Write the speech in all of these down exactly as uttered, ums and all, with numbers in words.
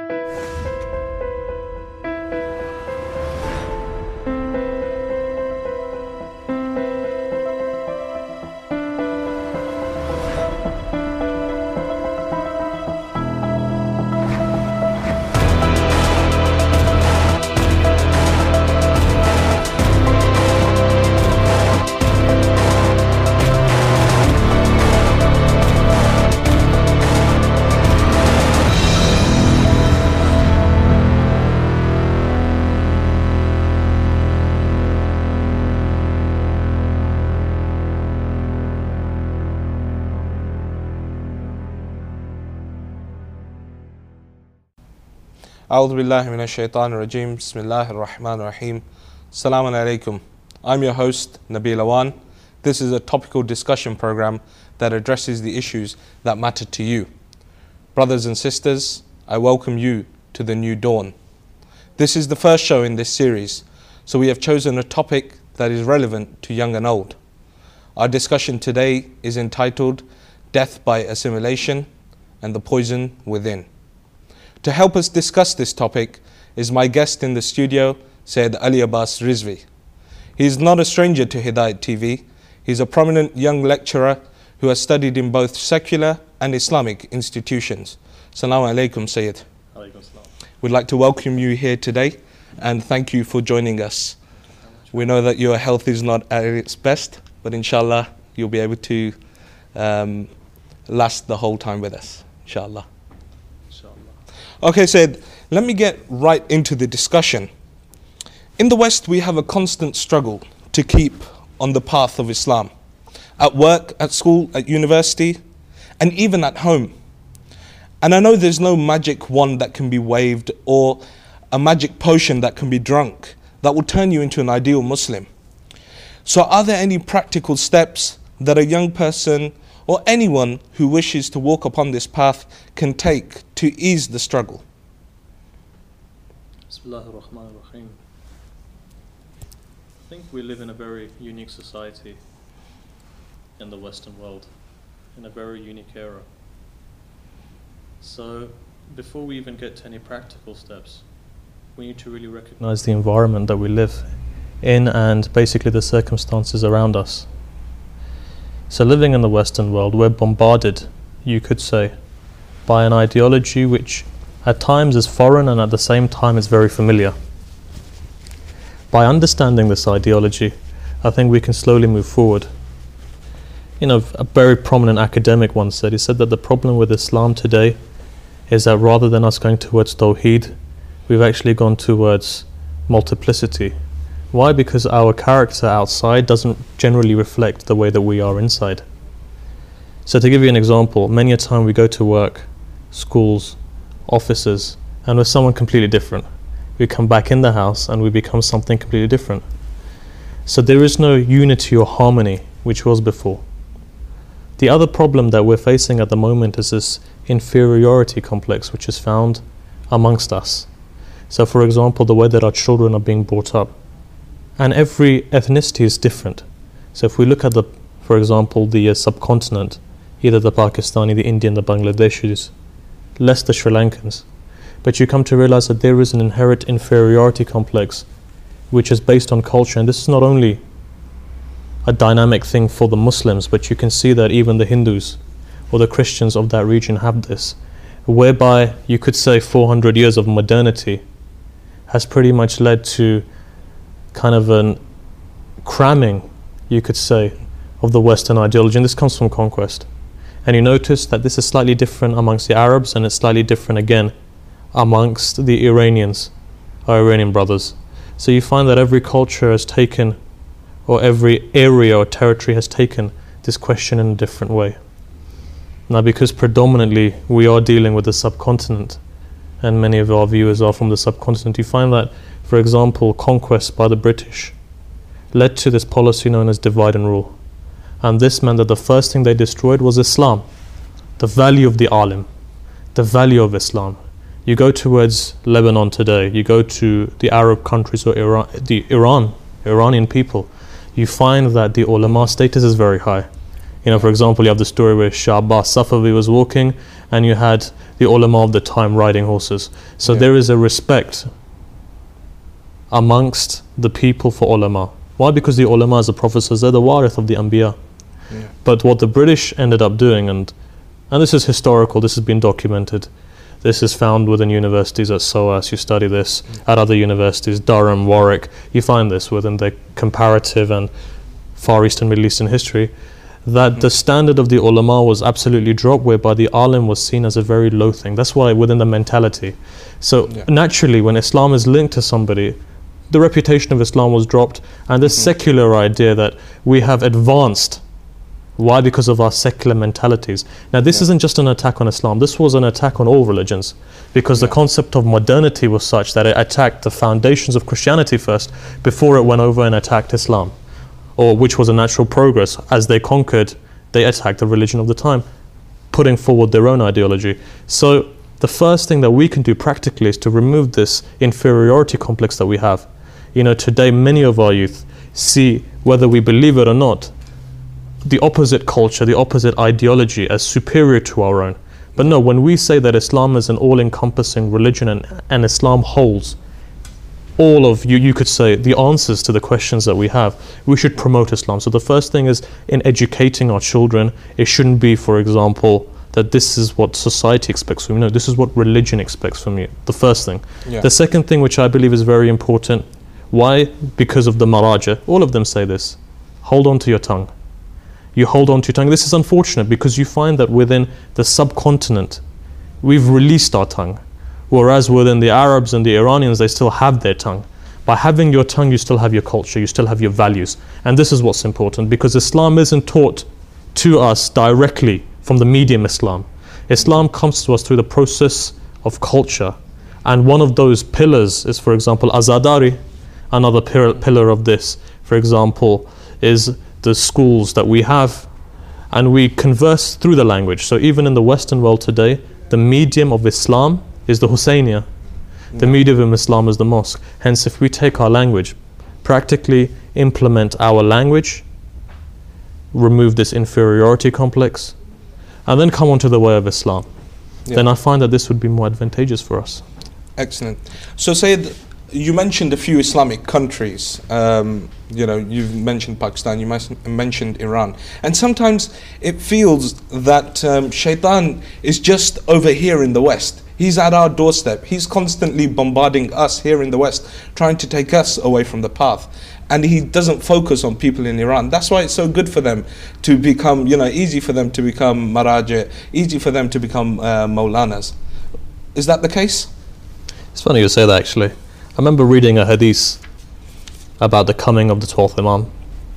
A'udhu billahi minash shaitanir rajeem. Bismillahir rahmanir rahim. Assalamu alaikum. I'm your host, Nabil Awan. This is a topical discussion program that addresses the issues that matter to you. Brothers and sisters, I welcome you to the new dawn. This is the first show in this series, so we have chosen a topic that is relevant to young and old. Our discussion today is entitled Death by Assimilation and the Poison Within. To help us discuss this topic is my guest in the studio, Sayyid Ali Abbas Rizvi. He is not a stranger to Hidayat T V. He is a prominent young lecturer who has studied in both secular and Islamic institutions. Assalamu alaikum, Sayyid. Alaikum salam. We'd like to welcome you here today and thank you for joining us. We know that your health is not at its best, but inshallah you'll be able to um, last the whole time with us, inshallah. Okay, Sayyid, let me get right into the discussion. In the West, we have a constant struggle to keep on the path of Islam. At work, at school, at university, and even at home. And I know there's no magic wand that can be waved or a magic potion that can be drunk that will turn you into an ideal Muslim. So are there any practical steps that a young person or anyone who wishes to walk upon this path can take to ease the struggle? Bismillahir Rahmanir Rahim. I think we live in a very unique society in the Western world, in a very unique era. So before we even get to any practical steps, we need to really recognize the environment that we live in and basically the circumstances around us. So living in the Western world, we're bombarded, you could say, by an ideology which at times is foreign and at the same time is very familiar. By understanding this ideology, I think we can slowly move forward. You know, a very prominent academic once said, he said that the problem with Islam today is that rather than us going towards Tawheed, we've actually gone towards multiplicity. Why? Because our character outside doesn't generally reflect the way that we are inside. So to give you an example, many a time we go to work, schools, offices, and we're someone completely different. We come back in the house and we become something completely different. So there is no unity or harmony which was before. The other problem that we're facing at the moment is this inferiority complex which is found amongst us. So for example, the way that our children are being brought up. And every ethnicity is different. So if we look at the, for example, the uh, subcontinent, either the Pakistani, the Indian, the Bangladeshis, less the Sri Lankans. But you come to realize that there is an inherent inferiority complex which is based on culture. And this is not only a dynamic thing for the Muslims, but you can see that even the Hindus or the Christians of that region have this, whereby you could say four hundred years of modernity has pretty much led to kind of an cramming, you could say, of the Western ideology, and this comes from conquest. And you notice that this is slightly different amongst the Arabs, and it's slightly different again amongst the Iranians, our Iranian brothers. So you find that every culture has taken, or every area or territory has taken this question in a different way. Now, because predominantly we are dealing with the subcontinent, and many of our viewers are from the subcontinent, you find that, for example, conquest by the British led to this policy known as divide and rule. And this meant that the first thing they destroyed was Islam, the value of the alim, the value of Islam. You go towards Lebanon today, you go to the Arab countries or Iran, the Iran, Iranian people, you find that the ulama status is very high. You know, for example, you have the story where Shah Abbas Safavi was walking, and you had the ulama of the time riding horses. So Yeah. there is a respect amongst the people for ulama. Why? Because the ulama, as the Prophet says, they're the warith of the Anbiya. Yeah. But what the British ended up doing, and and this is historical, this has been documented, this is found within universities at SOAS, you study this, at other universities, Durham, Warwick, you find this within the comparative and Far Eastern, Middle Eastern history, that mm. the standard of the ulama was absolutely dropped, whereby the alim was seen as a very low thing. That's why within the mentality. So yeah. naturally, when Islam is linked to somebody, the reputation of Islam was dropped, and this mm-hmm. secular idea that we have advanced. Why? Because of our secular mentalities. Now, this yeah. isn't just an attack on Islam. This was an attack on all religions, because yeah. the concept of modernity was such that it attacked the foundations of Christianity first before it went over and attacked Islam, or which was a natural progress. As they conquered, they attacked the religion of the time, putting forward their own ideology. So the first thing that we can do practically is to remove this inferiority complex that we have. You know, today many of our youth see, whether we believe it or not, the opposite culture, the opposite ideology as superior to our own. But no, when we say that Islam is an all-encompassing religion, and, and Islam holds all of, you, you could say, the answers to the questions that we have, we should promote Islam. So the first thing is, in educating our children, it shouldn't be, for example, that this is what society expects from you. No, this is what religion expects from you. The first thing. Yeah. The second thing, which I believe is very important, why? Because of the maraja. All of them say this. Hold on to your tongue. You hold on to your tongue. This is unfortunate, because you find that within the subcontinent, we've released our tongue. Whereas within the Arabs and the Iranians, they still have their tongue. By having your tongue, you still have your culture, you still have your values. And this is what's important, because Islam isn't taught to us directly from the medium Islam. Islam comes to us through the process of culture. And one of those pillars is, for example, Azadari. Another pillar of this, for example, is the schools that we have, and we converse through the language. So even in the Western world today, the medium of Islam is the Husseiniya. The yeah. medium of Islam is the mosque. Hence, if we take our language, practically implement our language, remove this inferiority complex, and then come onto the way of Islam, yeah. then I find that this would be more advantageous for us. Excellent. So Sayyid, you mentioned a few Islamic countries. Um, you know, you've mentioned Pakistan, you mes- mentioned Iran. And sometimes it feels that um, Shaitan is just over here in the West. He's at our doorstep. He's constantly bombarding us here in the West, trying to take us away from the path. And he doesn't focus on people in Iran. That's why it's so good for them to become, you know, easy for them to become Maraji, easy for them to become uh, Maulanas. Is that the case? It's funny you say that, actually. I remember reading a hadith about the coming of the twelfth Imam.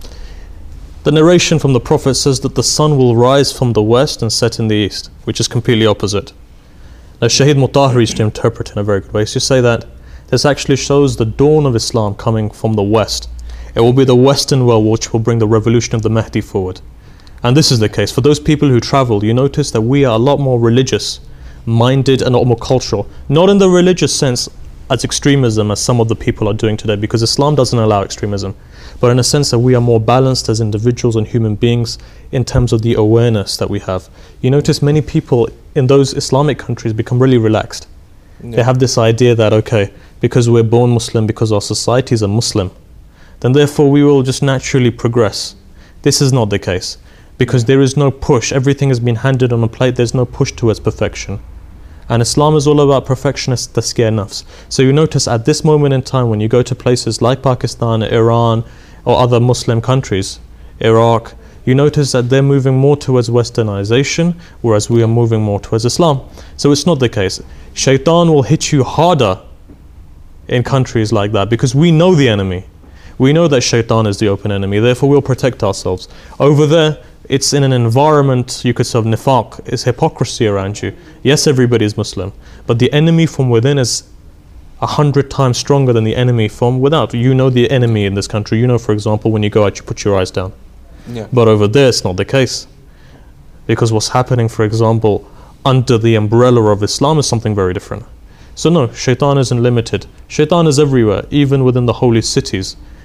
The narration from the Prophet says that the sun will rise from the west and set in the east, which is completely opposite. Now, Shahid Mutahhari used to interpret in a very good way. So you say that this actually shows the dawn of Islam coming from the west. It will be the Western world which will bring the revolution of the Mahdi forward. And this is the case. For those people who travel, you notice that we are a lot more religious minded and a lot more cultural. Not in the religious sense as extremism as some of the people are doing today, because Islam doesn't allow extremism, but in a sense that we are more balanced as individuals and human beings in terms of the awareness that we have. You notice many people in those Islamic countries become really relaxed. Yeah. They have this idea that, okay, because we're born Muslim, because our societies are Muslim, then therefore we will just naturally progress. This is not the case, because there is no push. Everything has been handed on a plate. There's no push towards perfection. And Islam is all about perfectionist taskiyah nafs. So you notice at this moment in time, when you go to places like Pakistan, Iran, or other Muslim countries, Iraq, you notice that they're moving more towards westernization, whereas we are moving more towards Islam. So it's not the case. Shaitan will hit you harder in countries like that, because we know the enemy. We know that Shaitan is the open enemy, therefore we'll protect ourselves. Over there, it's in an environment, you could say, of nifaq, is hypocrisy around you. Yes, everybody is Muslim, but the enemy from within is a hundred times stronger than the enemy from without. You know the enemy in this country. You know, for example, when you go out, you put your eyes down. Yeah. But over there, it's not the case. Because what's happening, for example, under the umbrella of Islam is something very different. So no, Shaitan isn't limited. Shaitan is everywhere, even within the holy cities.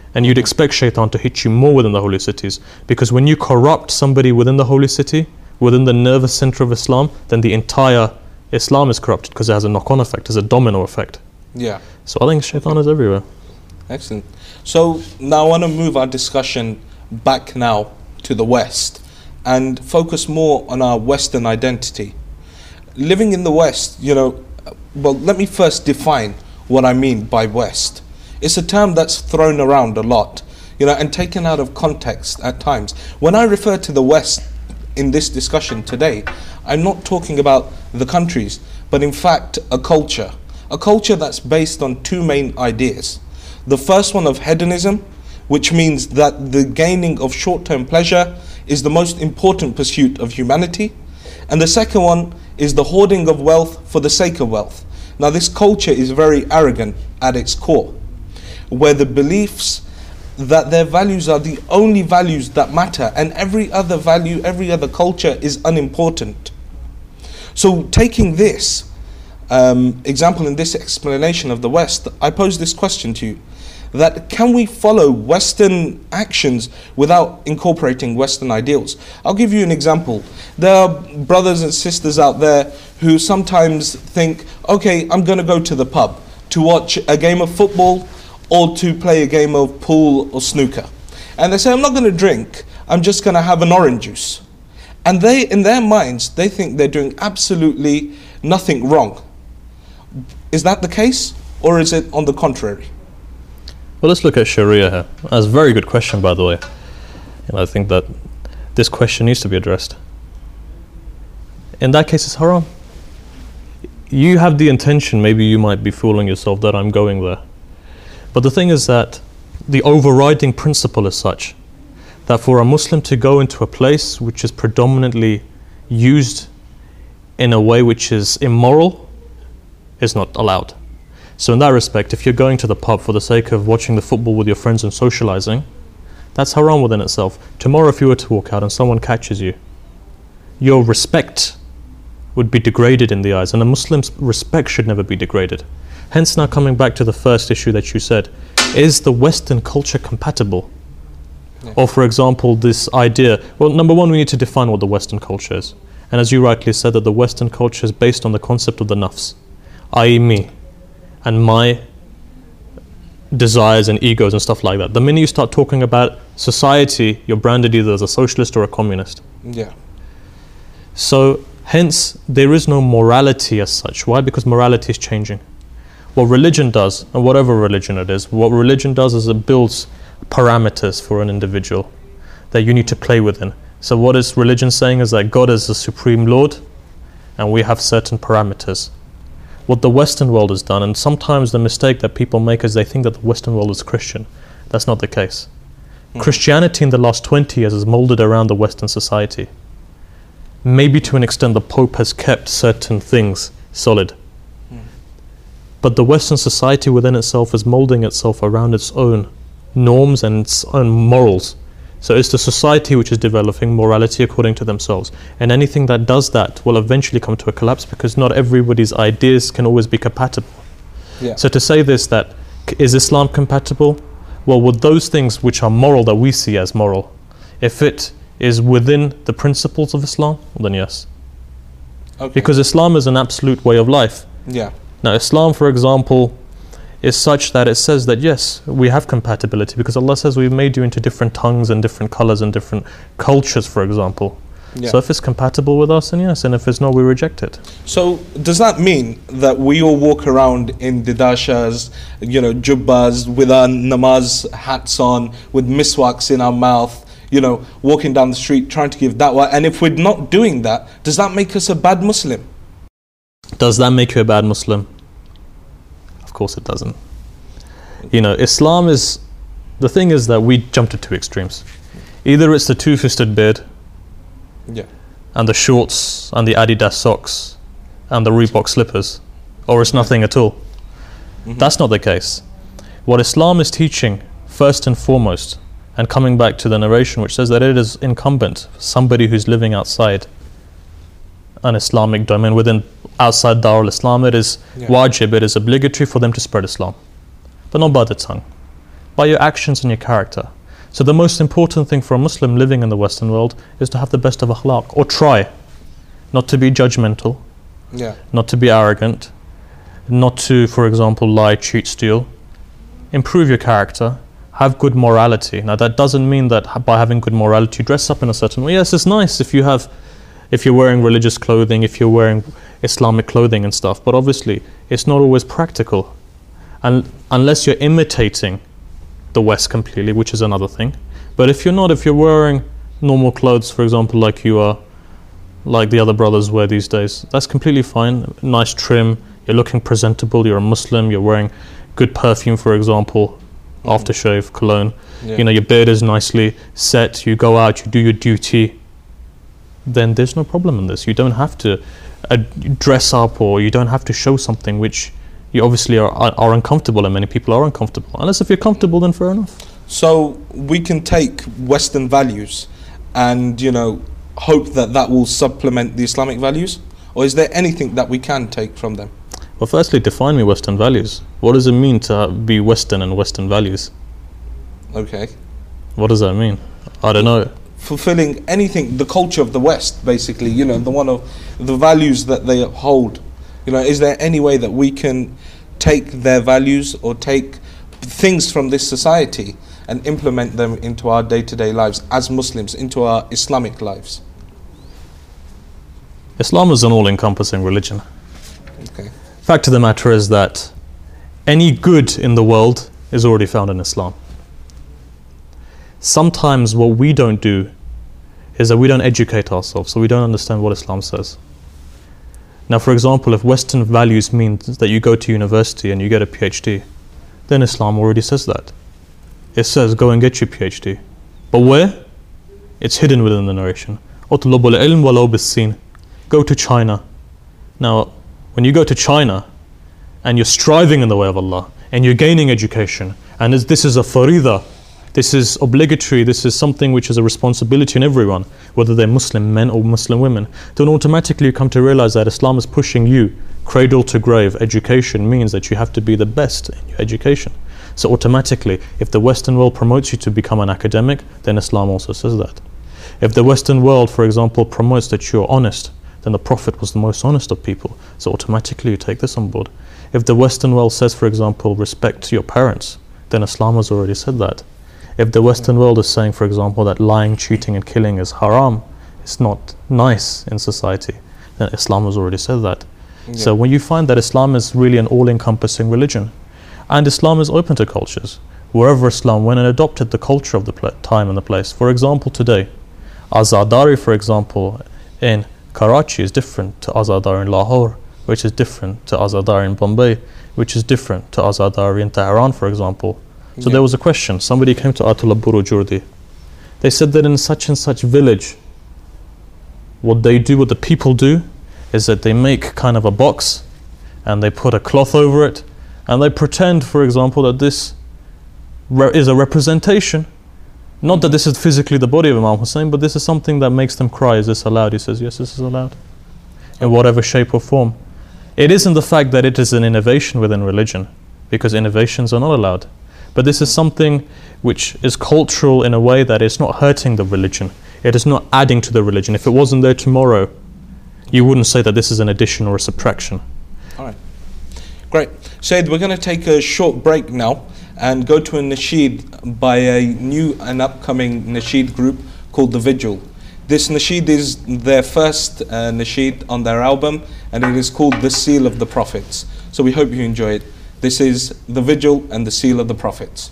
And you'd expect shaitan to hit you more within the holy cities, because when you corrupt somebody within the holy city, within the nervous center of Islam, then the entire Islam is corrupted, because it has a knock-on effect, has a domino effect. Yeah. So I think shaitan is everywhere. Excellent. So now I want to move our discussion back now to the West and focus more on our Western identity. Living in the West, you know, well, let me first define what I mean by West. It's a term that's thrown around a lot, you know, and taken out of context at times. When I refer to the West in this discussion today, I'm not talking about the countries, but in fact a culture. A culture that's based on two main ideas. The first one of hedonism, which means that the gaining of short-term pleasure is the most important pursuit of humanity. And the second one is the hoarding of wealth for the sake of wealth. Now this culture is very arrogant at its core, where the beliefs that their values are the only values that matter, and every other value, every other culture is unimportant. So taking this um, example in this explanation of the West, I pose this question to you, that can we follow Western actions without incorporating Western ideals? I'll give you an example. There are brothers and sisters out there who sometimes think, okay, I'm going to go to the pub to watch a game of football or to play a game of pool or snooker. And they say, I'm not going to drink, I'm just going to have an orange juice. And they, in their minds, they think they're doing absolutely nothing wrong. Is that the case, or is it on the contrary? Well, let's look at Sharia here. That's a very good question, by the way. And I think that this question needs to be addressed. In that case, it's haram. You have the intention, maybe you might be fooling yourself that I'm going there. But the thing is that the overriding principle is such that for a Muslim to go into a place which is predominantly used in a way which is immoral is not allowed. So in that respect, if you're going to the pub for the sake of watching the football with your friends and socializing, that's haram within itself. Tomorrow if you were to walk out and someone catches you, your respect would be degraded in the eyes, and a Muslim's respect should never be degraded. Hence, now coming back to the first issue that you said, is the Western culture compatible? Yeah. Or for example, this idea, well, number one, we need to define what the Western culture is. And as you rightly said, that the Western culture is based on the concept of the nafs, that is me, and my desires and egos and stuff like that. The minute you start talking about society, you're branded either as a socialist or a communist. Yeah. So, hence, there is no morality as such. Why? Because morality is changing. What religion does, and whatever religion it is, what religion does is it builds parameters for an individual that you need to play within. So what is religion saying is that God is the supreme Lord, and we have certain parameters. What the Western world has done, and sometimes the mistake that people make is they think that the Western world is Christian. That's not the case. Mm. Christianity in the last twenty years has molded around the Western society. Maybe to an extent the Pope has kept certain things solid. But the Western society within itself is molding itself around its own norms and its own morals. So it's the society which is developing morality according to themselves. And anything that does that will eventually come to a collapse, because not everybody's ideas can always be compatible. Yeah. So to say this, that is Islam compatible? Well, with those things which are moral that we see as moral, if it is within the principles of Islam, well then yes. Okay. Because Islam is an absolute way of life. Yeah. Now, Islam, for example, is such that it says that yes, we have compatibility, because Allah says we've made you into different tongues and different colors and different cultures, for example. Yeah. So if it's compatible with us, then yes, and if it's not, we reject it. So does that mean that we all walk around in didashas, you know, jubbas, with our namaz hats on, with miswaks in our mouth, you know, walking down the street trying to give da'wah, and if we're not doing that, does that make us a bad Muslim? Does that make you a bad Muslim? Of course it doesn't. You know, Islam is, the thing is that we jump to two extremes. Either it's the two-fisted beard, yeah, and the shorts and the Adidas socks and the Reebok slippers, or it's nothing at all. Mm-hmm. That's not the case. What Islam is teaching, first and foremost, and coming back to the narration which says that it is incumbent for somebody who's living outside an Islamic domain, within outside Dar al-Islam, it is yeah. wajib, it is obligatory for them to spread Islam, but not by the tongue. by your actions and your character. So the most important thing for a Muslim living in the Western world is to have the best of akhlaq, or try not to be judgmental, Yeah. not to be arrogant, not to, for example, lie, cheat, steal. Improve your character, have good morality. Now that doesn't mean that ha- by having good morality you dress up in a certain way. Yes, it's nice if you have, if you're wearing religious clothing, if you're wearing Islamic clothing and stuff, but obviously it's not always practical. And unless you're imitating the West completely, which is another thing. But if you're not, if you're wearing normal clothes, for example, like you are, like the other brothers wear these days, that's completely fine. Nice trim, you're looking presentable, you're a Muslim, you're wearing good perfume, for example, mm. aftershave, cologne. Yeah. You know, your beard is nicely set, you go out, you do your duty, then there's no problem in this. You don't have to uh, dress up, or you don't have to show something which you obviously are, are, are uncomfortable, and many people are uncomfortable. Unless if you're comfortable, then fair enough. So we can take Western values and, you know, hope that that will supplement the Islamic values? Or is there anything that we can take from them? Well, firstly, define me Western values. What does it mean to be Western and Western values? Okay. What does that mean? I don't know. Fulfilling anything, the culture of the West, basically, you know, the one of the values that they uphold. You know, is there any way that we can take their values or take things from this society and implement them into our day-to-day lives as Muslims, into our Islamic lives? Islam is an all-encompassing religion. Okay. Fact of the matter is that any good in the world is already found in Islam. Sometimes what we don't do is that we don't educate ourselves, so we don't understand what Islam says. Now, for example, if Western values means that you go to university and you get a PhD, then Islam already says that. It says, go and get your PhD. But where? It's hidden within the narration. اطلب العلم ولو بالسين. Go to China. Now, when you go to China and you're striving in the way of Allah and you're gaining education, and this is a farida, this is obligatory, this is something which is a responsibility in everyone, whether they're Muslim men or Muslim women, then automatically you come to realize that Islam is pushing you cradle to grave. Education means that you have to be the best in your education. So automatically, if the Western world promotes you to become an academic, then Islam also says that. If the Western world, for example, promotes that you're honest, then the Prophet was the most honest of people. So automatically you take this on board. If the Western world says, for example, respect your parents, then Islam has already said that. If the Western world is saying, for example, that lying, cheating and killing is haram, it's not nice in society, then Islam has already said that. Yeah. So when you find that Islam is really an all-encompassing religion, and Islam is open to cultures, wherever Islam went and adopted the culture of the pl- time and the place. For example, today, Azadari, for example, in Karachi is different to Azadari in Lahore, which is different to Azadari in Bombay, which is different to Azadari in Tehran, for example. So yeah. There was a question. Somebody came to Ayatollah Burujurdi. They said that in such and such village, what they do, what the people do, is that they make kind of a box and they put a cloth over it and they pretend, for example, that this re- is a representation. Not that this is physically the body of Imam Hussein, but this is something that makes them cry. Is this allowed? He says, yes, this is allowed. In whatever shape or form. It isn't the fact that it is an innovation within religion, because innovations are not allowed. But this is something which is cultural in a way that is not hurting the religion. It is not adding to the religion. If it wasn't there tomorrow, you wouldn't say that this is an addition or a subtraction. All right. Great. Said, we're going to take a short break now and go to a nasheed by a new and upcoming nasheed group called The Vigil. This nasheed is their first uh, nasheed on their album, and it is called The Seal of the Prophets. So we hope you enjoy it. This is The Vigil and The Seal of the Prophets.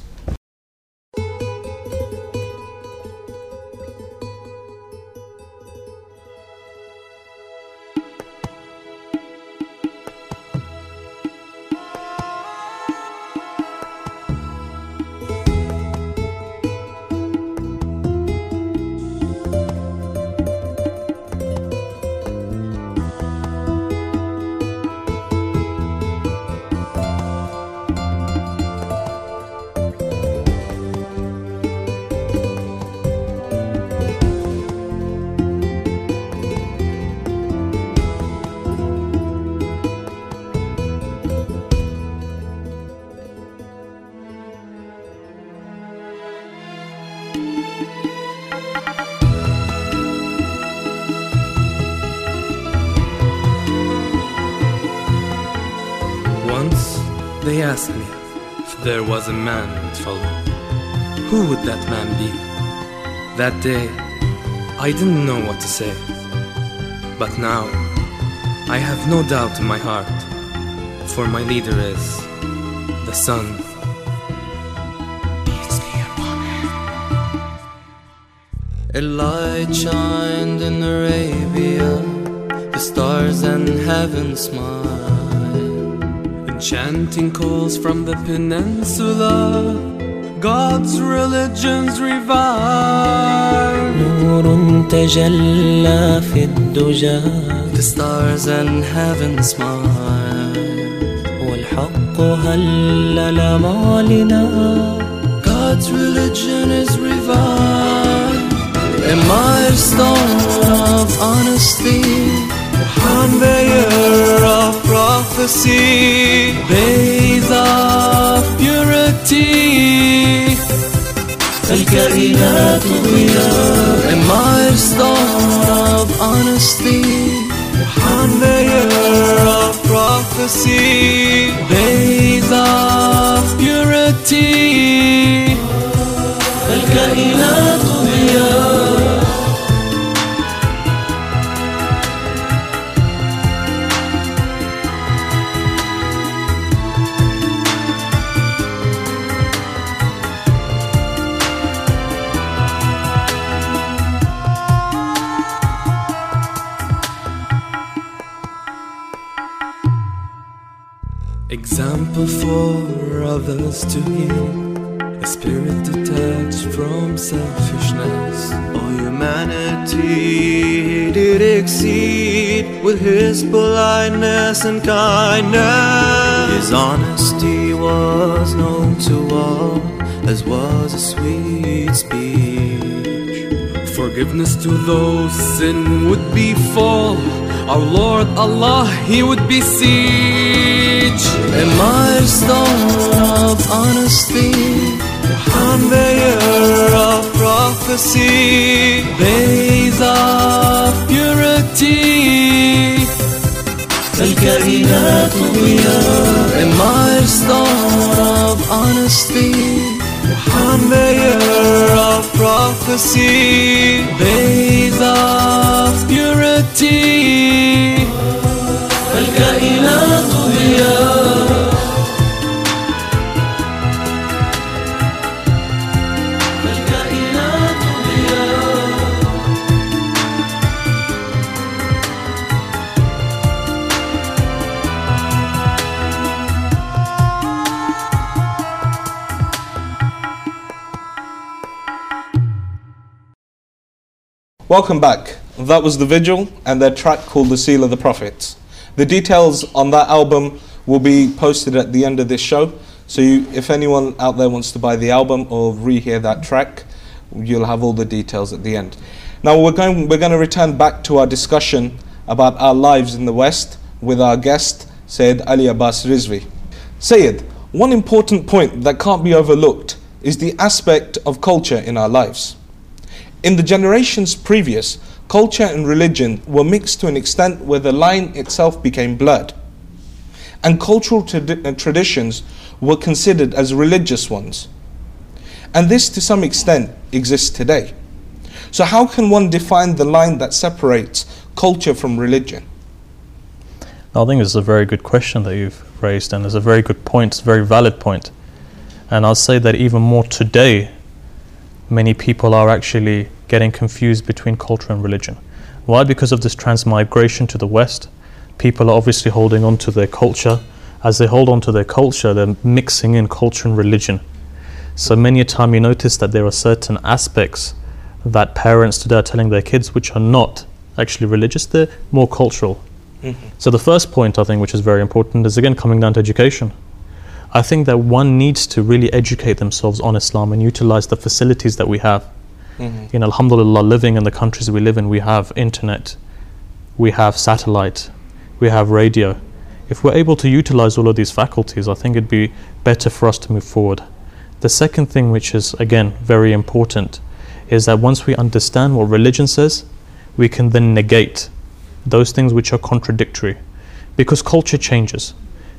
They asked me if there was a man who'd follow. Who would that man be? That day, I didn't know what to say. But now, I have no doubt in my heart, for my leader is the sun. A light shined in Arabia, the stars and heaven smiled. Enchanting calls from the peninsula, God's religion's revived. نور تجلى في الدجى, The stars and heaven smile. والحق هلل معلنا, God's religion is revived. A milestone of honesty, conveyor of prophecy, bathe of purity. الكائنات ضياء. A milestone of honesty, conveyor of prophecy, bathe of purity. الكائنات ضياء. Example for others to hear, a spirit detached from selfishness. All humanity did exceed with his politeness and kindness. His honesty was known to all, as was a sweet speech. Forgiveness to those sin would befall, our Lord Allah He would beseech. A milestone of honesty, conveyor of prophecy, bathe of purity. الكائنات ضياء. A milestone of honesty, conveyor of prophecy, bathe of purity. الكائنات ضياء. الكائنات ضياء. Welcome back. That was The Vigil and their track called The Seal of the Prophets. The details on that album will be posted at the end of this show. So you, if anyone out there wants to buy the album or rehear that track, you'll have all the details at the end. Now we're going, we're going to return back to our discussion about our lives in the West with our guest, Sayyid Ali Abbas Rizvi. Sayyid, one important point that can't be overlooked is the aspect of culture in our lives. In the generations previous, culture and religion were mixed to an extent where the line itself became blurred. And cultural trad- traditions were considered as religious ones. And this to some extent exists today. So how can one define the line that separates culture from religion? I think it's a very good question that you've raised, and it's a very good point, it's a very valid point. And I'll say that even more today, many people are actually getting confused between culture and religion. Why? Because of this transmigration to the West. People are obviously holding on to their culture. As they hold on to their culture, they're mixing in culture and religion. So many a time you notice that there are certain aspects that parents today are telling their kids which are not actually religious, they're more cultural. Mm-hmm. So the first point I think which is very important is again coming down to education. I think that one needs to really educate themselves on Islam and utilize the facilities that we have. Mm-hmm. You know, alhamdulillah, living in the countries we live in, we have internet, we have satellite, we have radio. If we're able to utilize all of these faculties, I think it'd be better for us to move forward. The second thing, which is again very important, is that once we understand what religion says, we can then negate those things which are contradictory, because culture changes.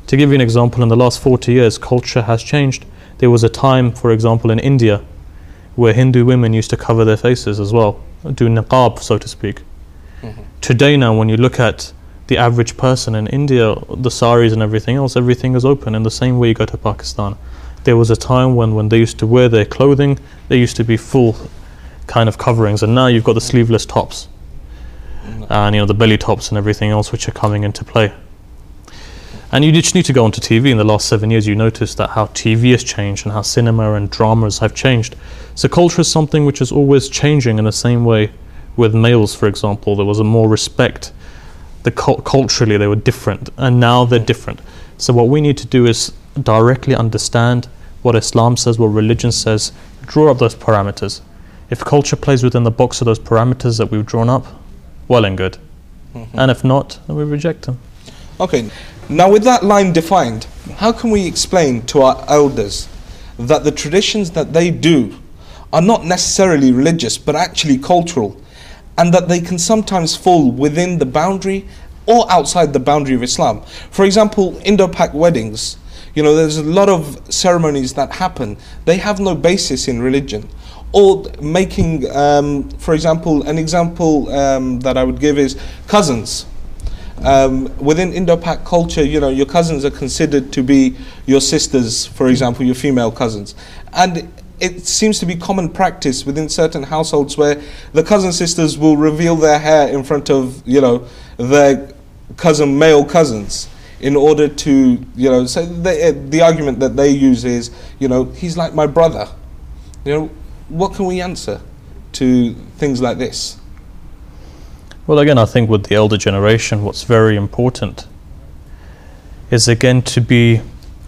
To give you an example, in the last forty years, culture has changed. There was a time, for example, in India, where Hindu women used to cover their faces as well, do niqab, so to speak. Mm-hmm. Today now, when you look at the average person in India, the saris and everything else, everything is open in the same way you go to Pakistan. There was a time when, when they used to wear their clothing, they used to be full kind of coverings, and now you've got the sleeveless tops. Mm-hmm. And you know, the belly tops and everything else which are coming into play. And you just need to go onto T V. In the last seven years, you notice that how T V has changed and how cinema and dramas have changed. So culture is something which is always changing in the same way with males, for example. There was a more respect. The cu- culturally, they were different, and now they're different. So what we need to do is directly understand what Islam says, what religion says, draw up those parameters. If culture plays within the box of those parameters that we've drawn up, well and good. Mm-hmm. And if not, then we reject them. Okay. Now, with that line defined, how can we explain to our elders that the traditions that they do are not necessarily religious, but actually cultural, and that they can sometimes fall within the boundary or outside the boundary of Islam? For example, Indo-Pak weddings, you know, there's a lot of ceremonies that happen. They have no basis in religion. Or making, um, for example, an example um, that I would give is cousins. Um, within Indo-Pak culture, you know, your cousins are considered to be your sisters, for example, your female cousins. And it seems to be common practice within certain households where the cousin sisters will reveal their hair in front of, you know, their cousin, male cousins, in order to, you know, so they, the argument that they use is, you know, he's like my brother. You know, what can we answer to things like this? Well, again, I think with the elder generation, what's very important is, again, to be,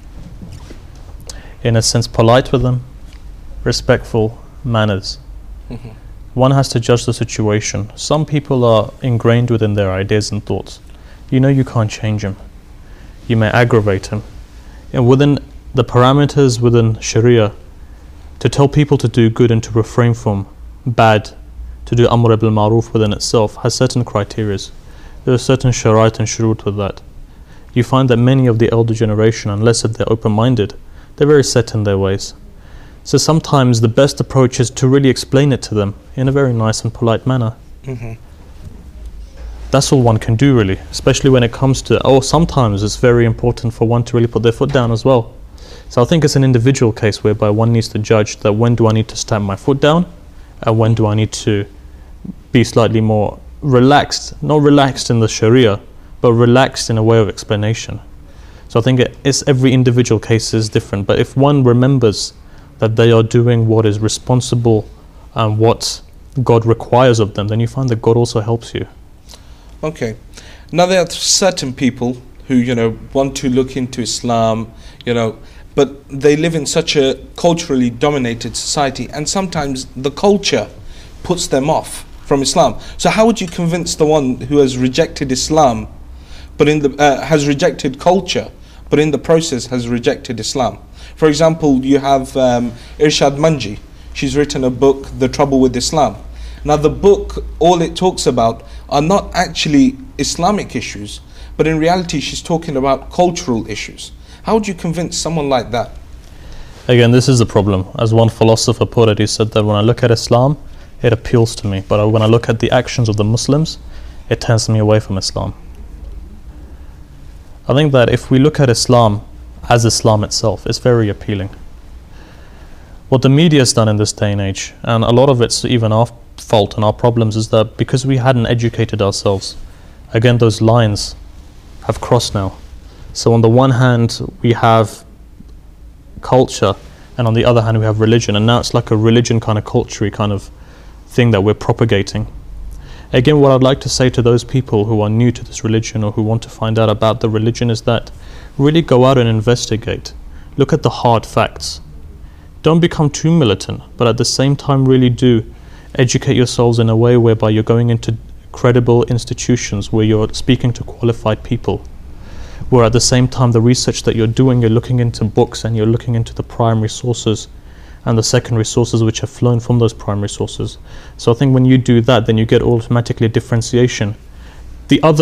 in a sense, polite with them, respectful manners. Mm-hmm. One has to judge the situation. Some people are ingrained within their ideas and thoughts. You know you can't change them. You may aggravate them. And within the parameters within Sharia, to tell people to do good and to refrain from bad, to do Amr bil Ma'ruf within itself, has certain criteria. There are certain sharait and shurut with that. You find that many of the elder generation, unless if they're open-minded, they're very set in their ways. So sometimes the best approach is to really explain it to them in a very nice and polite manner. Mm-hmm. That's all one can do, really, especially when it comes to, oh, sometimes it's very important for one to really put their foot down as well. So I think it's an individual case whereby one needs to judge that when do I need to stamp my foot down, and when do I need to be slightly more relaxed, not relaxed in the Sharia, but relaxed in a way of explanation. So I think it, it's every individual case is different, but if one remembers that they are doing what is responsible and what God requires of them, then you find that God also helps you. Okay. Now there are certain people who, you know, want to look into Islam, you know, but they live in such a culturally dominated society, and sometimes the culture puts them off from Islam. So how would you convince the one who has rejected Islam, but in the uh, has rejected culture, but in the process has rejected Islam? For example, you have um, Irshad Manji. She's written a book, The Trouble with Islam. Now the book, all it talks about are not actually Islamic issues, but in reality she's talking about cultural issues. How would you convince someone like that? Again, this is the problem. As one philosopher put it, he said that when I look at Islam, it appeals to me, but when I look at the actions of the Muslims, it turns me away from Islam. I think that if we look at Islam as Islam itself, it's very appealing. What the media has done in this day and age, and a lot of it's even our fault and our problems, is that because we hadn't educated ourselves, again, those lines have crossed now. So on the one hand, we have culture, and on the other hand, we have religion, and now it's like a religion kind of culture kind of thing that we're propagating. Again, what I'd like to say to those people who are new to this religion or who want to find out about the religion is that really go out and investigate. Look at the hard facts. Don't become too militant, but at the same time really do educate yourselves in a way whereby you're going into credible institutions where you're speaking to qualified people, where at the same time the research that you're doing, you're looking into books and you're looking into the primary sources and the secondary sources which have flown from those primary sources. So I think when you do that, then you get automatically a differentiation. The other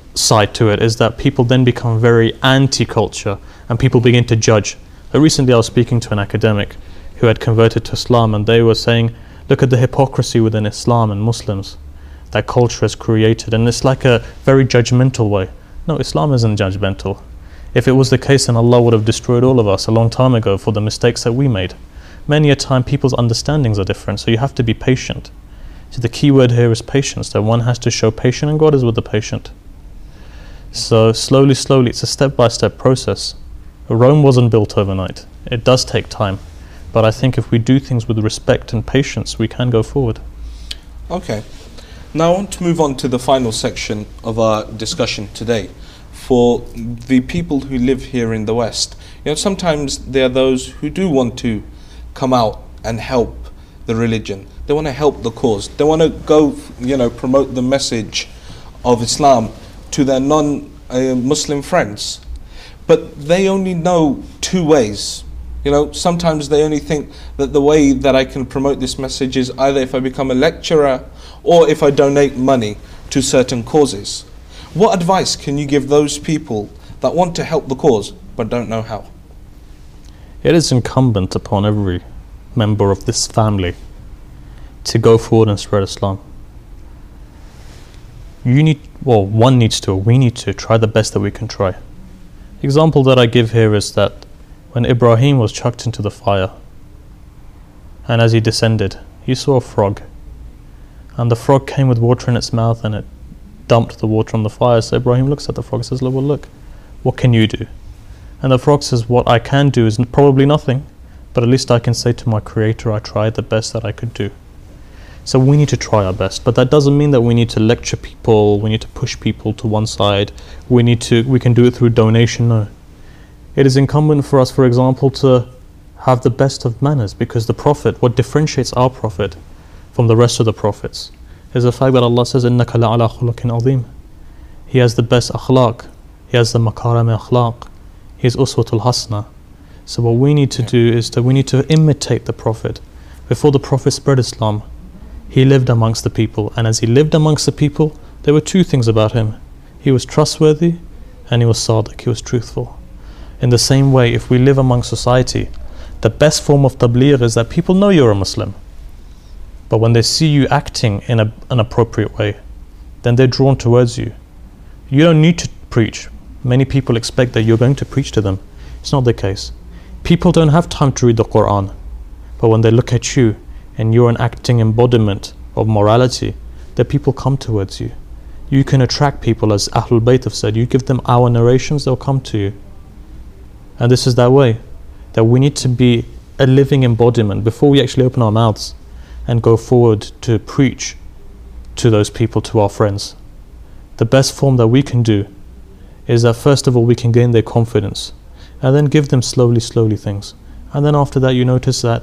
side to it is that people then become very anti-culture and people begin to judge. Uh, recently I was speaking to an academic who had converted to Islam, and they were saying, look at the hypocrisy within Islam and Muslims that culture has created, and it's like a very judgmental way. No, Islam isn't judgmental. If it was the case, then Allah would have destroyed all of us a long time ago for the mistakes that we made. Many a time people's understandings are different, so you have to be patient. So the key word here is patience, that one has to show patience, and God is with the patient. So slowly, slowly, it's a step-by-step process. Rome wasn't built overnight. It does take time. But I think if we do things with respect and patience, we can go forward. Okay. Now I want to move on to the final section of our discussion today. For the people who live here in the West, you know, sometimes there are those who do want to come out and help the religion. They want to help the cause. They want to go, you know, promote the message of Islam to their non-Muslim uh, friends. But they only know two ways. You know, sometimes they only think that the way that I can promote this message is either if I become a lecturer or if I donate money to certain causes. What advice can you give those people that want to help the cause but don't know how? It is incumbent upon every member of this family to go forward and spread Islam. You need, well, one needs to, or we need to try the best that we can try. The example that I give here is that when Ibrahim was chucked into the fire, and as he descended, he saw a frog, and the frog came with water in its mouth and it dumped the water on the fire. So Ibrahim looks at the frog and says, well, look, what can you do? And the frog says, what I can do is probably nothing, but at least I can say to my Creator, I tried the best that I could do. So we need to try our best, but that doesn't mean that we need to lecture people, we need to push people to one side, we need to, we can do it through donation, no. It is incumbent for us, for example, to have the best of manners, because the Prophet, what differentiates our Prophet from the rest of the Prophets is the fact that Allah says, إِنَّكَ لَعَلَىٰ خُلُقٍ عَظِيمٍ. He has the best akhlaq, he has the makaram akhlaq, he is uswatul hasna. So what we need to do is that we need to imitate the Prophet. Before the Prophet spread Islam, he lived amongst the people, and as he lived amongst the people, there were two things about him. He was trustworthy and he was sadiq, he was truthful. In the same way, if we live among society, the best form of tabligh is that people know you're a Muslim. But when they see you acting in a, an appropriate way, then they're drawn towards you. You don't need to preach. Many people expect that you're going to preach to them. It's not the case. People don't have time to read the Quran. But when they look at you and you're an acting embodiment of morality, the people come towards you. You can attract people, as Ahlul Bayt have said. You give them our narrations, they'll come to you. And this is that way, that we need to be a living embodiment before we actually open our mouths and go forward to preach to those people, to our friends. The best form that we can do is that first of all we can gain their confidence and then give them slowly, slowly things. And then after that you notice that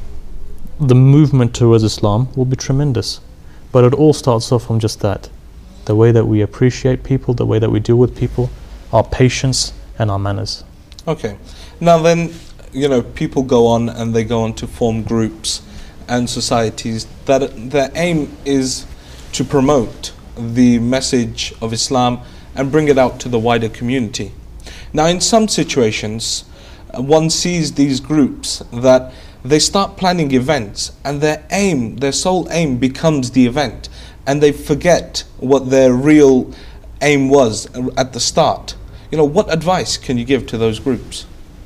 the movement towards Islam will be tremendous. But it all starts off from just that. The way that we appreciate people, the way that we deal with people, our patience and our manners. Okay. Now then, you know, people go on and they go on to form groups and societies that their aim is to promote the message of Islam and bring it out to the wider community. Now in some situations, uh, one sees these groups that they start planning events and their aim, their sole aim becomes the event, and they forget what their real aim was at the start. You know, what advice can you give to those groups?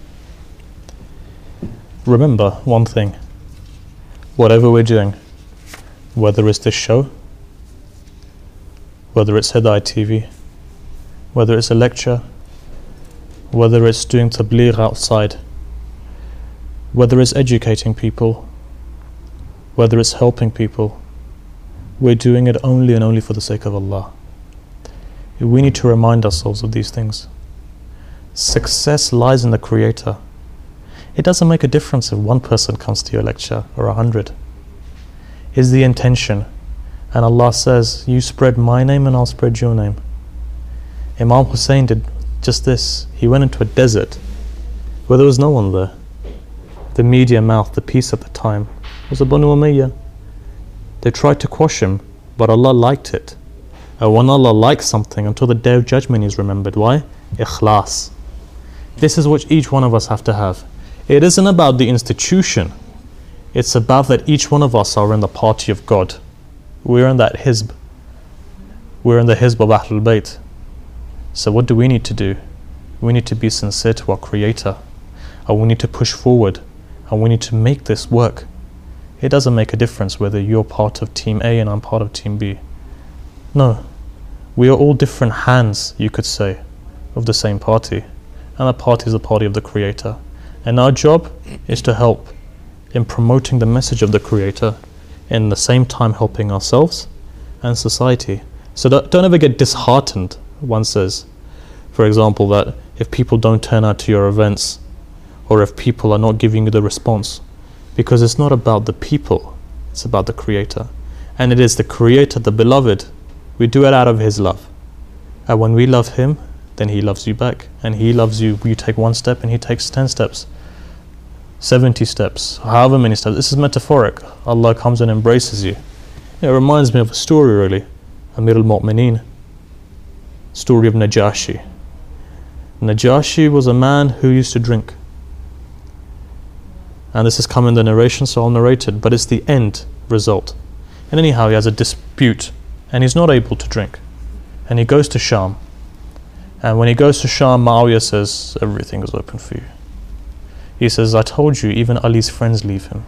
Remember one thing. Whatever we're doing, whether it's this show, whether it's Hidayah T V, whether it's a lecture, whether it's doing tabligh outside, whether it's educating people, whether it's helping people, we're doing it only and only for the sake of Allah. We need to remind ourselves of these things. Success lies in the Creator. It doesn't make a difference if one person comes to your lecture or a hundred. It's the intention. And Allah says, you spread my name and I'll spread your name. Imam Hussein did just this. He went into a desert where there was no one there. The media mouth, the peace at the time, was a Banu Umayyah. They tried to quash him, but Allah liked it. And when Allah likes something, until the Day of Judgment is remembered. Why? Ikhlas. This is what each one of us have to have. It isn't about the institution. It's about that each one of us are in the party of God. We're in that hizb. We're in the hizb of Ahlul Bayt. So what do we need to do? We need to be sincere to our Creator. And we need to push forward. And we need to make this work. It doesn't make a difference whether you're part of Team A and I'm part of Team B. No. We are all different hands, you could say, of the same party. And the party is the party of the Creator. And our job is to help in promoting the message of the Creator, in the same time helping ourselves and society. So don't, don't ever get disheartened, one says, for example, that if people don't turn out to your events, or if people are not giving you the response, because it's not about the people, it's about the Creator. And it is the Creator, the Beloved. We do it out of His love. And when we love Him, then He loves you back. And He loves you, you take one step and He takes ten steps. seventy steps, however many steps. This is metaphoric. Allah comes and embraces you. It reminds me of a story really. Amir al-Mu'mineen. Story of Najashi. Najashi was a man who used to drink. And this has come in the narration, so I'll narrate it, but it's the end result. And anyhow, he has a dispute, and he's not able to drink. And he goes to Sham. And when he goes to Sham, Muawiyah says, everything is open for you. He says, I told you, even Ali's friends leave him.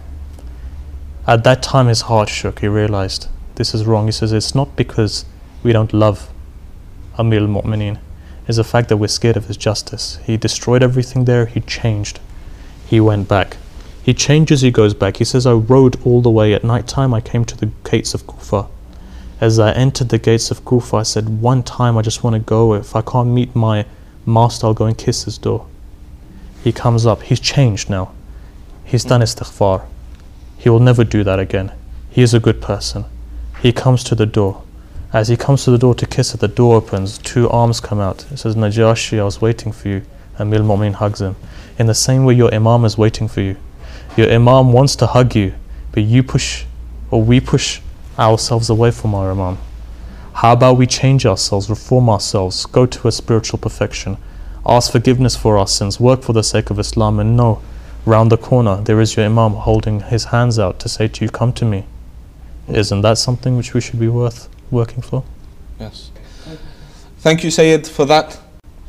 At that time, his heart shook. He realized, this is wrong. He says, it's not because we don't love Amir al-Mu'mineen. It's the fact that we're scared of his justice. He destroyed everything there. He changed. He went back. He changes, he goes back. He says, I rode all the way. At night time, I came to the gates of Kufa. As I entered the gates of Kufa, I said, one time I just want to go. If I can't meet my master, I'll go and kiss his door. He comes up. He's changed now. He's done istighfar. He will never do that again. He is a good person. He comes to the door. As he comes to the door to kiss it, the door opens. Two arms come out. It says, Najashi, I was waiting for you. Amir al-Mu'mineen hugs him. In the same way your Imam is waiting for you. Your Imam wants to hug you, but you push, or we push ourselves away from our Imam. How about we change ourselves, reform ourselves, go to a spiritual perfection, ask forgiveness for our sins, work for the sake of Islam, and know, round the corner, there is your Imam holding his hands out to say to you, come to me. Isn't that something which we should be worth working for? Yes. Thank you, Sayyid, for that.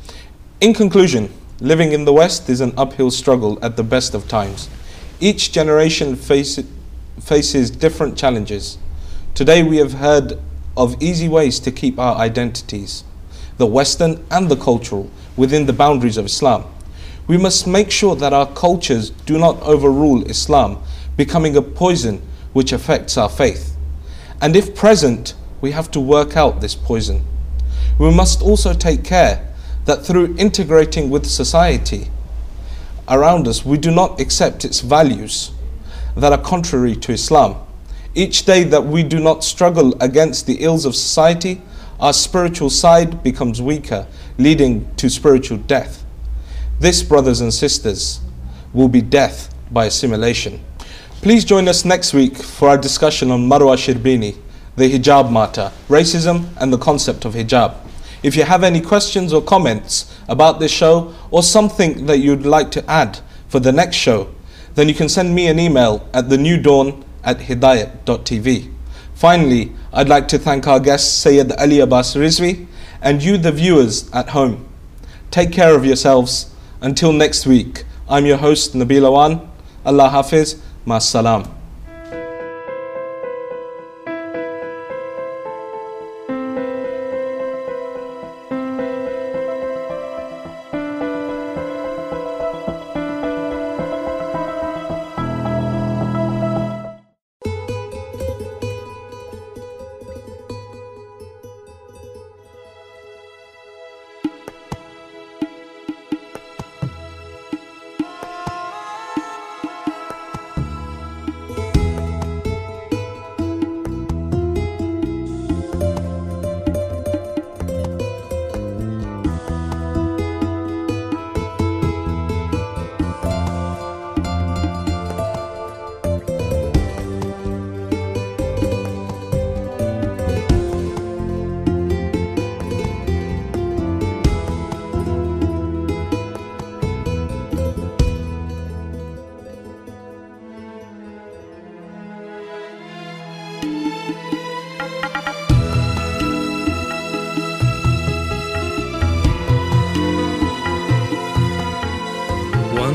In conclusion, living in the West is an uphill struggle at the best of times. Each generation face, faces different challenges. Today we have heard of easy ways to keep our identities, the Western and the cultural, within the boundaries of Islam. We must make sure that our cultures do not overrule Islam, becoming a poison which affects our faith. And if present, we have to work out this poison. We must also take care that through integrating with society around us, we do not accept its values that are contrary to Islam. Each day that we do not struggle against the ills of society, our spiritual side becomes weaker, leading to spiritual death. This, brothers and sisters, will be death by assimilation. Please join us next week for our discussion on Marwa Shirbini, the hijab matter, racism and the concept of hijab. If you have any questions or comments about this show or something that you'd like to add for the next show, then you can send me an email at the new dawn at hidayat dot t v. Finally, I'd like to thank our guest Sayyid Ali Abbas Rizvi and you the viewers at home. Take care of yourselves. Until next week, I'm your host Nabil Awan. Allah Hafiz, Ma salam.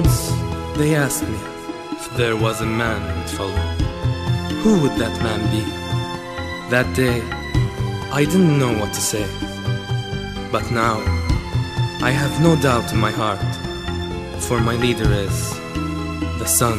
once they asked me if there was a man who'd follow, who would that man be? That day, I didn't know what to say. But now, I have no doubt in my heart, for my leader is the sun.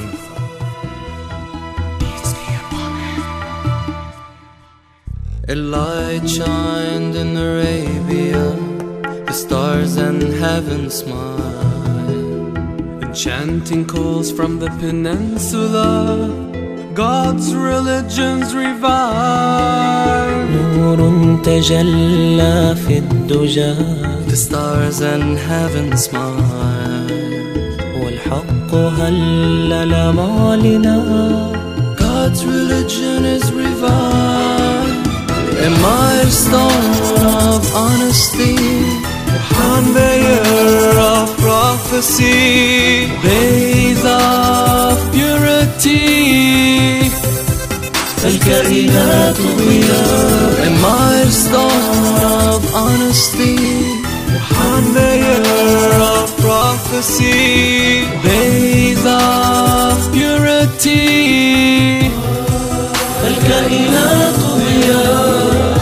A light shined in Arabia, the stars and heaven smiled. Enchanting calls from the peninsula, God's religion's revived. نور تجلى في الدجى, the stars and heaven smiled. والحق هلل معلنا, God's religion is revived. A milestone of honesty, conveyor of prophecy, bathe of purity. الكائنات ضياء. A milestone of honesty, conveyor of prophecy, bathe of purity. الكائنات ضياء.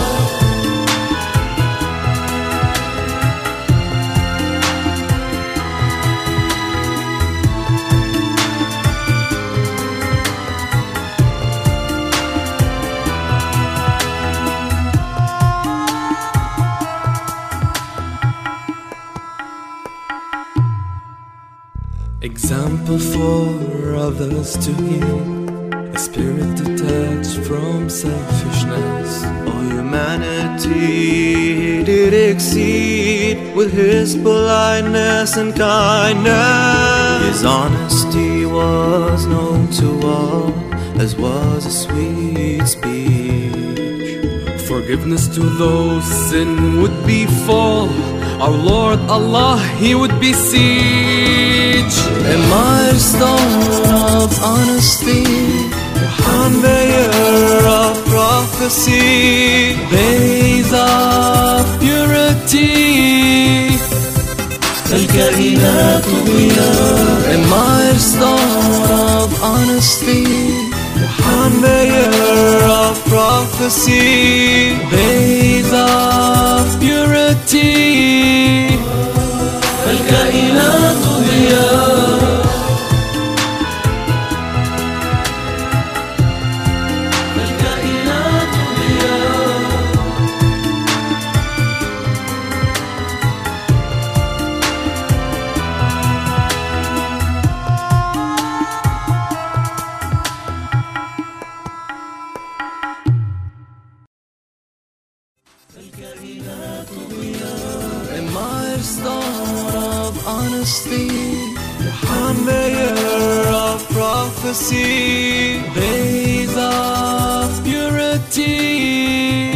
Example for others to heed, a spirit detached from selfishness. All humanity did exceed with his politeness and kindness. His honesty was known to all, as was a sweet speech. Forgiveness to those sin would befall, our Lord Allah He would beseech. A milestone of honesty, conveyor of prophecy, bathe of purity. الكائنات ضياء. A milestone of honesty, conveyor of prophecy, bathe of purity. الكائنات ضياء. الكائنات ضياء. الكائنات ضياء. A milestone of honesty, conveyor of prophecy, bathe of purity.